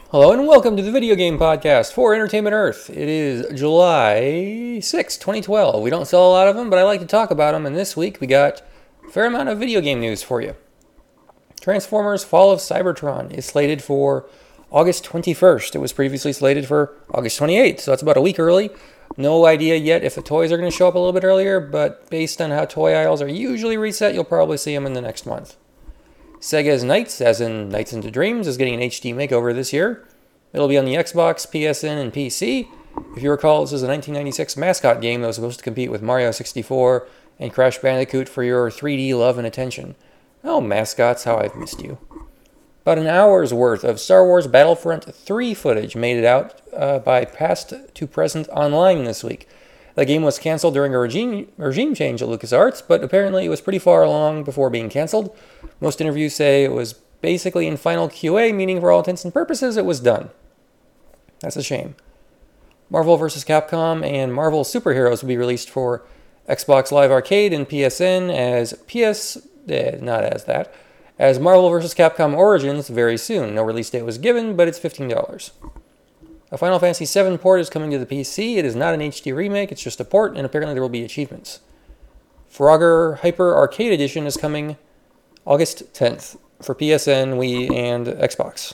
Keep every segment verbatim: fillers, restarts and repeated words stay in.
Hello and welcome to the Video Game Podcast for Entertainment Earth. It is July sixth, twenty twelve. We don't sell a lot of them, but I like to talk about them, and this week we got a fair amount of video game news for you. Transformers Fall of Cybertron is slated for August twenty-first. It was previously slated for August twenty-eighth, so that's about a week early. No idea yet if the toys are going to show up a little bit earlier, but based on how toy aisles are usually reset, you'll probably see them in the next month. Sega's Nights, as in Nights into Dreams, is getting an H D makeover this year. It'll be on the Xbox, P S N, and P C. If you recall, this is a nineteen ninety-six mascot game that was supposed to compete with Mario sixty-four and Crash Bandicoot for your three D love and attention. Oh, mascots, how I've missed you. About an hour's worth of Star Wars Battlefront three footage made it out uh, by Past to Present Online this week. The game was canceled during a regime, regime change at LucasArts, but apparently it was pretty far along before being canceled. Most interviews say it was basically in final Q A, meaning for all intents and purposes it was done. That's a shame. Marvel versus. Capcom and Marvel Superheroes will be released for Xbox Live Arcade and P S N as P S... Eh, not as that. As Marvel versus. Capcom Origins very soon. No release date was given, but it's fifteen dollars. A Final Fantasy seven port is coming to the P C. It is not an H D remake, it's just a port, and apparently there will be achievements. Frogger Hyper Arcade Edition is coming August tenth for P S N, Wii, and Xbox.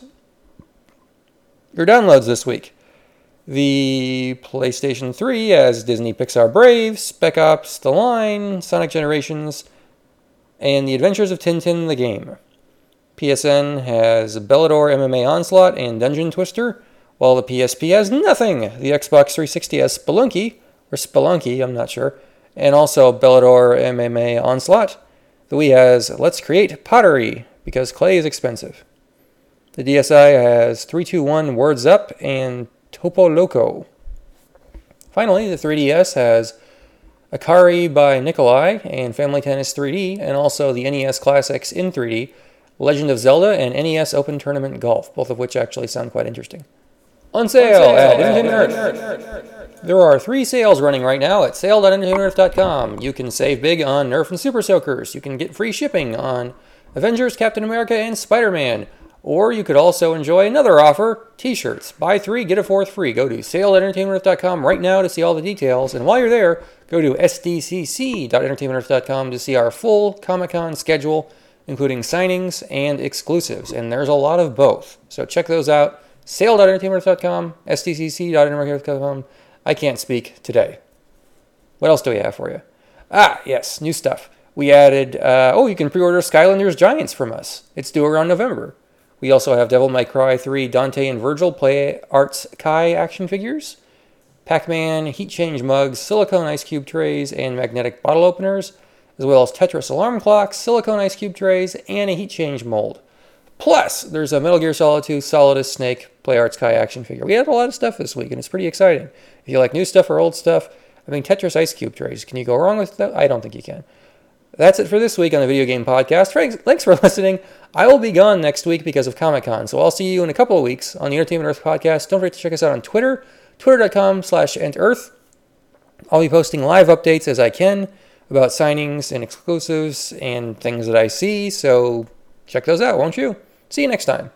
Your downloads this week. The PlayStation three has Disney Pixar Brave, Spec Ops The Line, Sonic Generations, and The Adventures of Tintin the Game. P S N has Bellador M M A Onslaught and Dungeon Twister, while the P S P has nothing. The Xbox three sixty has Spelunky, or Spelunky, I'm not sure, and also Bellador M M A Onslaught. The Wii has Let's Create Pottery, because clay is expensive. The D S i has three two one Words Up and Topo Loco. Finally, the three D S has Akari by Nikolai and Family Tennis three D, and also the N E S Classics in three D, Legend of Zelda, and N E S Open Tournament Golf, both of which actually sound quite interesting. On sale, On sale at Entertainment Earth. There are three sales running right now at sale dot entertainment earth dot com. You can save big on Nerf and Super Soakers. You can get free shipping on Avengers, Captain America, and Spider-Man. Or you could also enjoy another offer, t-shirts. Buy three, get a fourth free. Go to sale dot entertainment earth dot com right now to see all the details. And while you're there, go to s d c c dot entertainment earth dot com to see our full Comic-Con schedule, including signings and exclusives. And there's a lot of both. So check those out. sale dot entertainment earth dot com, s d c c dot entertainment earth dot com. I can't speak today. What else do we have for you? Ah, yes, new stuff. We added, uh, oh, you can pre-order Skylanders Giants from us. It's due around November. We also have Devil May Cry three Dante and Virgil Play Arts Kai action figures, Pac-Man heat change mugs, silicone ice cube trays, and magnetic bottle openers, as well as Tetris alarm clocks, silicone ice cube trays, and a heat change mold. Plus, there's a Metal Gear Solid two Solidus Snake Play Arts Kai action figure. We had a lot of stuff this week, and it's pretty exciting. If you like new stuff or old stuff, I mean, Tetris ice cube trays, can you go wrong with that? I don't think you can. That's it for this week on the Video Game Podcast. Thanks for listening. I will be gone next week because of Comic-Con, so I'll see you in a couple of weeks on the Entertainment Earth Podcast. Don't forget to check us out on Twitter, twitter dot com slash ent earth. I'll be posting live updates as I can about signings and exclusives and things that I see, so check those out, won't you? See you next time.